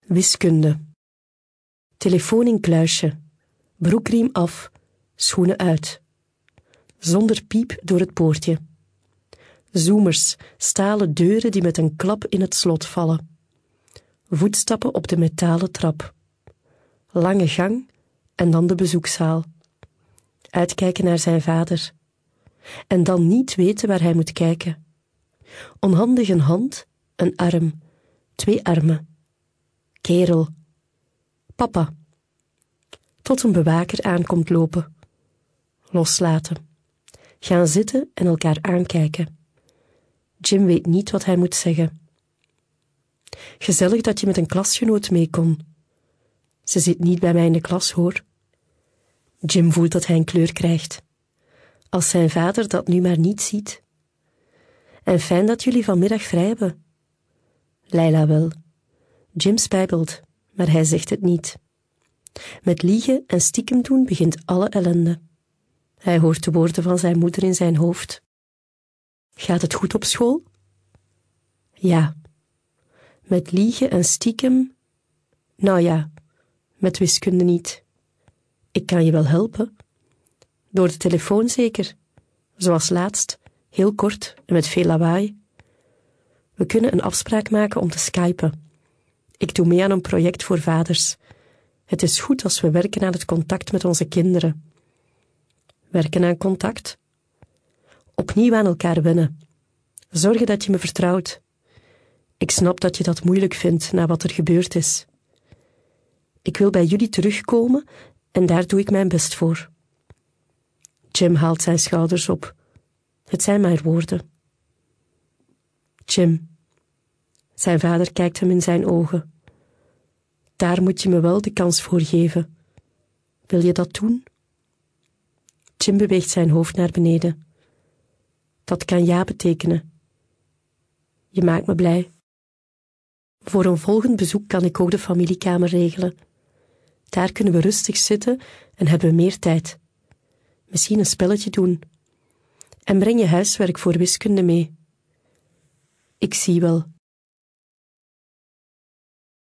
Wiskunde. Telefoon in kluisje. Broekriem af. Schoenen uit. Zonder piep door het poortje. Zoomers, stalen deuren die met een klap in het slot vallen. Voetstappen op de metalen trap. Lange gang en dan de bezoekzaal. Uitkijken naar zijn vader. En dan niet weten waar hij moet kijken. Onhandig een hand, een arm, 2 armen. Kerel. Papa. Tot een bewaker aankomt lopen. Loslaten. Gaan zitten en elkaar aankijken. Jim weet niet wat hij moet zeggen. Gezellig dat je met een klasgenoot mee kon. Ze zit niet bij mij in de klas, hoor. Jim voelt dat hij een kleur krijgt. Als zijn vader dat nu maar niet ziet. En fijn dat jullie vanmiddag vrij hebben. Leila wel. Jim spijbelt, maar hij zegt het niet. Met liegen en stiekem doen begint alle ellende. Hij hoort de woorden van zijn moeder in zijn hoofd. Gaat het goed op school? Ja. Met liegen en stiekem? Nou ja, met wiskunde niet. Ik kan je wel helpen. Door de telefoon zeker. Zoals laatst, heel kort en met veel lawaai. We kunnen een afspraak maken om te skypen. Ik doe mee aan een project voor vaders. Het is goed als we werken aan het contact met onze kinderen. Werken aan contact? Opnieuw aan elkaar wennen. Zorgen dat je me vertrouwt. Ik snap dat je dat moeilijk vindt na wat er gebeurd is. Ik wil bij jullie terugkomen en daar doe ik mijn best voor. Jim haalt zijn schouders op. Het zijn maar woorden. Jim. Zijn vader kijkt hem in zijn ogen. Daar moet je me wel de kans voor geven. Wil je dat doen? Jim beweegt zijn hoofd naar beneden. Dat kan ja betekenen. Je maakt me blij. Voor een volgend bezoek kan ik ook de familiekamer regelen. Daar kunnen we rustig zitten en hebben we meer tijd. Misschien een spelletje doen. En breng je huiswerk voor wiskunde mee. Ik zie wel.